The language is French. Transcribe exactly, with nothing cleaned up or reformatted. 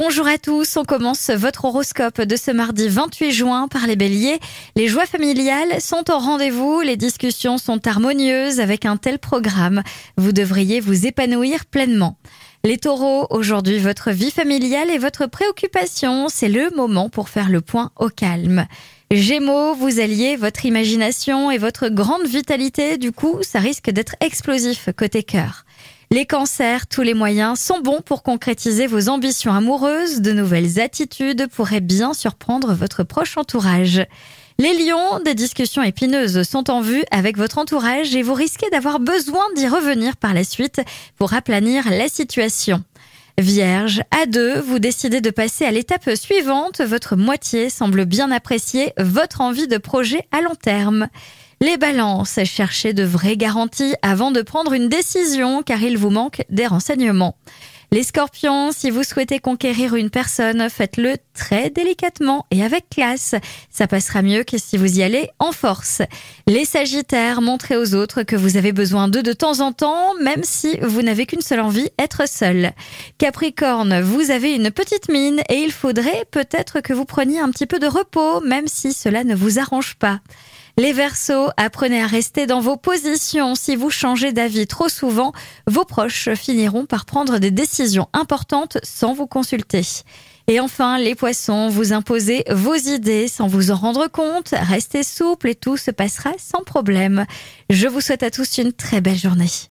Bonjour à tous, on commence votre horoscope de ce mardi vingt-huit juin par les béliers. Les joies familiales sont au rendez-vous, les discussions sont harmonieuses avec un tel programme. Vous devriez vous épanouir pleinement. Les taureaux, aujourd'hui votre vie familiale et votre préoccupation, c'est le moment pour faire le point au calme. Gémeaux, vous alliez votre imagination et votre grande vitalité, du coup ça risque d'être explosif côté cœur. Les cancers, tous les moyens sont bons pour concrétiser vos ambitions amoureuses. De nouvelles attitudes pourraient bien surprendre votre proche entourage. Les lions, des discussions épineuses sont en vue avec votre entourage et vous risquez d'avoir besoin d'y revenir par la suite pour aplanir la situation. Vierge, à deux, vous décidez de passer à l'étape suivante. Votre moitié semble bien apprécier votre envie de projet à long terme. Les balances, cherchez de vraies garanties avant de prendre une décision car il vous manque des renseignements. Les scorpions, si vous souhaitez conquérir une personne, faites-le très délicatement et avec classe. Ça passera mieux que si vous y allez en force. Les sagittaires, montrez aux autres que vous avez besoin d'eux de temps en temps, même si vous n'avez qu'une seule envie, être seul. Capricorne, vous avez une petite mine et il faudrait peut-être que vous preniez un petit peu de repos, même si cela ne vous arrange pas. Les Verseaux, apprenez à rester dans vos positions. Si vous changez d'avis trop souvent, vos proches finiront par prendre des décisions importantes sans vous consulter. Et enfin, les Poissons, vous imposez vos idées sans vous en rendre compte. Restez souple et tout se passera sans problème. Je vous souhaite à tous une très belle journée.